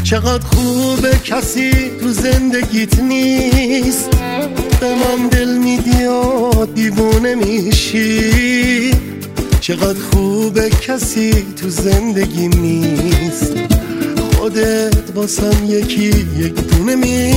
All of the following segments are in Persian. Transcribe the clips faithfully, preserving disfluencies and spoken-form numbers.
چقدر خوبه کسی تو زندگیت نیست، به من دل میدی و دیوونه میشی. چقدر خوبه کسی تو زندگی نیست، خودت باسم یکی یک دونه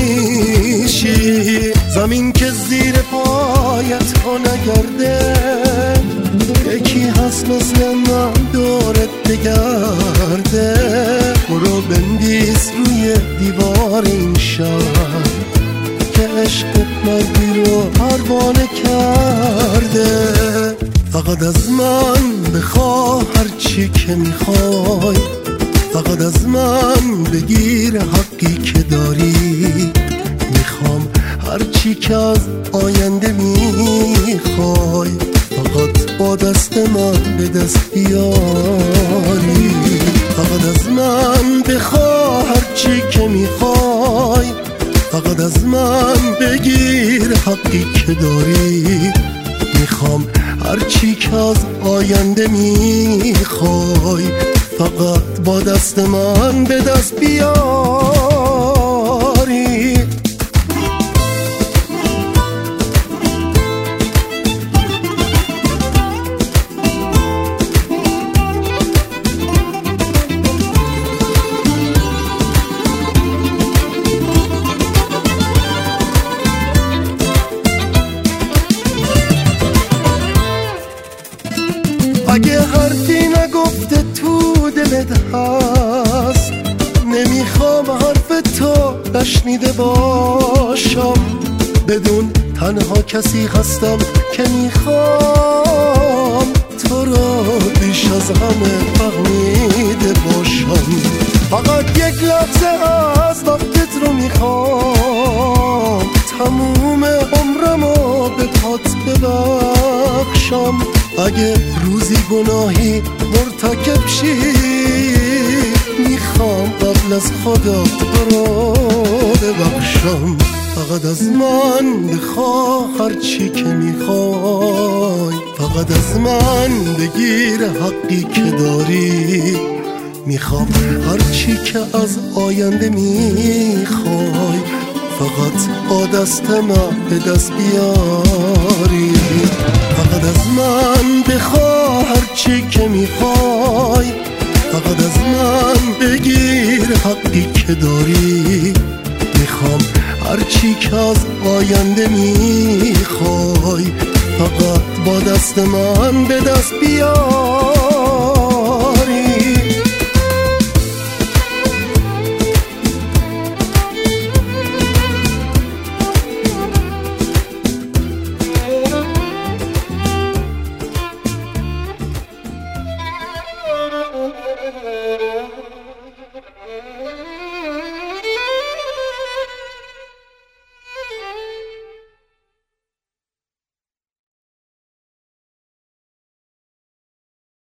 میشی. زمین که زیر پایت ها نگرده، یکی هست مثل من دورت بگرده. برو بندیز روی دیوار این شهر که عشقت مردی رو پروانه کرده. فقط از من بخواه هرچی که میخوای، فقط از من بگیر حقی که داری. میخوام هرچی که از آینده میخوای، فقط با دست من به دست بیاری. فقط از من بخواه هرچی که میخوای، فقط از من بگیر حقی که داری. میخوام هرچی که از آینده میخوای، فقط با دست من به دست بیاری. اگه حرفی نگفته تو دلت هست، نمیخوام حرف تو نشنیده باشم. بدون تنها کسی هستم که میخوام تو رو بیش از همه فهمیده باشم. فقط یک لحظه از وقتت رو میخوام، تموم عمرمو به پات ببخشم. اگه روزی گناهی مرتکب شی، میخوام قبل از خدا تو رو ببخشم. فقط از من بخواه هرچی که میخوای، فقط از من بگیر حقی که داری. میخوام هرچی که از آینده میخوای، فقط با دست من به دست بیاری. فقط از من بخواه هرچی که میخوای، فقط از من بگیر حقی که داری. میخوام هرچی که از آینده میخوای، فقط با دست من به دست بیاری.